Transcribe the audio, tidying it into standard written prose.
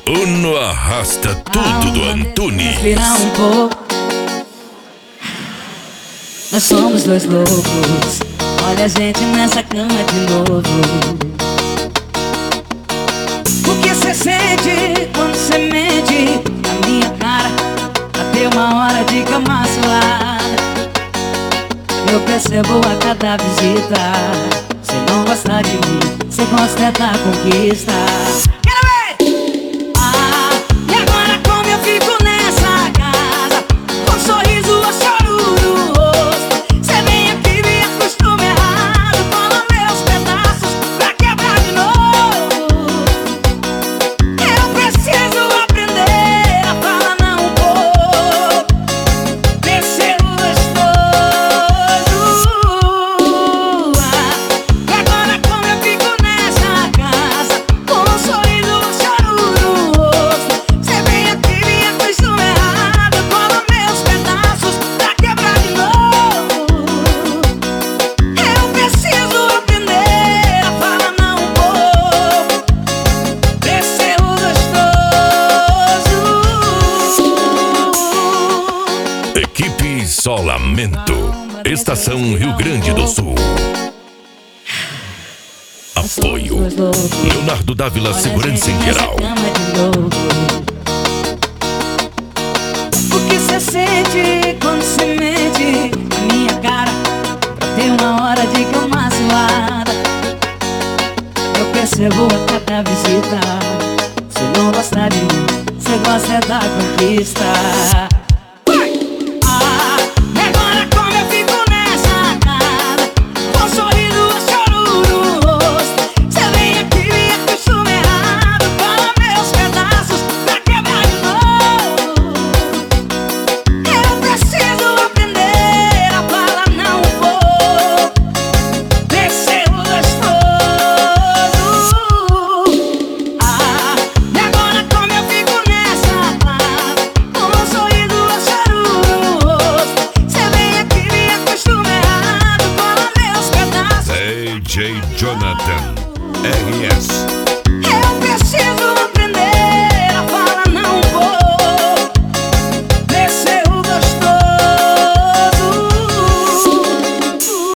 Uno arrasta tudo do Antunes. Respirar um pouco. Nós somos dois loucos. Olha a gente nessa cama de novo. O que cê sente quando cê mente na minha cara? Até uma hora de cama suada. Eu percebo a cada visita. Cê não gosta de mim, cê gosta é da conquista. Quero ver! E agora como eu fico nessa casa, com um sorriso ou choro no rosto. Cê vem aqui, me acostuma errado, cola meus pedaços pra quebrar de novo. Eu preciso aprender a falar não um pouco, descer o gostoso. E agora como eu fico nessa casa, com um sorriso ou choro no rosto. Cê vem aqui, me acostuma errado, cola meus pedaços pra quebrar de novo. Eu preciso aprender a falar não um pouco, descer o gostoso. Equipe Isolamento, Estação Rio Grande do Sul. Apoio Leonardo Dávila, Segurança em Geral. O que cê sente quando cê mente na minha cara? Pra ter uma hora de cama suada. Eu percebo a cada visita. Cê não gosta de mim, cê gosta é da conquista.